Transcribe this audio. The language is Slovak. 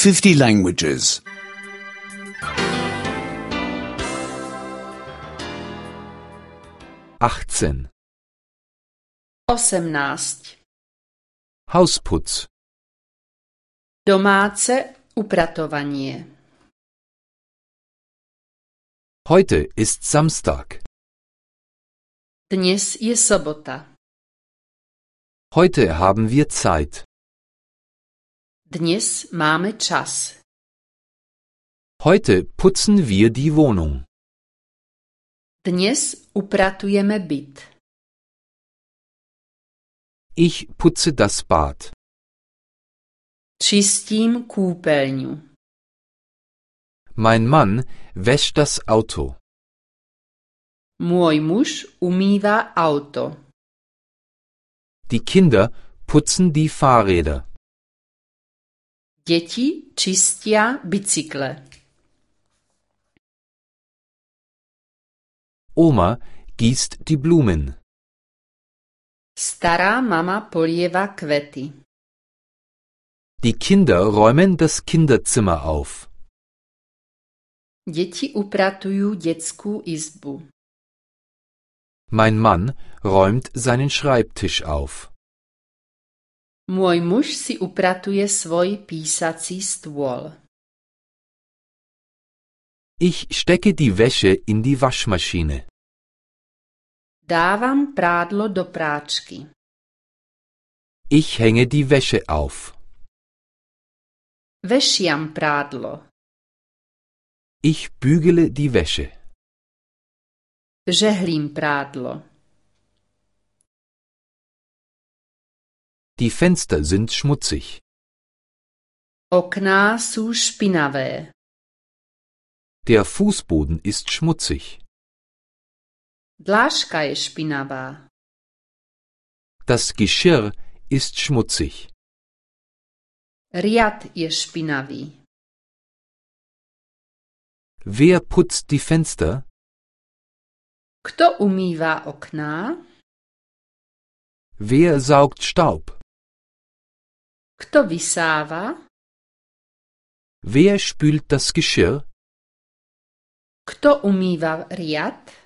50 languages. 18. 18. Hausputz. Domáce upratovanie. Heute ist Samstag. Dnes je sobota. Heute haben wir Zeit. Dnes máme čas. Heute putzen wir die Wohnung. Dnes upratujeme byt. Ich putze das Bad. Čistím kúpeľňu. Mein Mann wäscht das Auto. Môj muž umýva auto. Die Kinder putzen die Fahrräder. Deti čistia bicykle. Oma gießt die Blumen. Stará mama polieva kvety. Die Kinder räumen das Kinderzimmer auf. Deti upratujú detskú izbu. Mein Mann räumt seinen Schreibtisch auf. Môj muž si upratuje svoj písací stôl. Ich stecke die Wäsche in die Waschmaschine. Dávam prádlo do práčky. Ich hänge die Wäsche auf. Vešiam prádlo. Ich bügele die Wäsche. Žehlím prádlo. Die Fenster sind schmutzig. Okná sú špinavé. Der Fußboden ist schmutzig. Dláška je špinavá. Das Geschirr ist schmutzig. Riad je špinavý. Wer putzt die Fenster? Kto umýva okná? Wer saugt Staub? Kto vysáva? Wer spült das Geschirr? Kto umýva riad?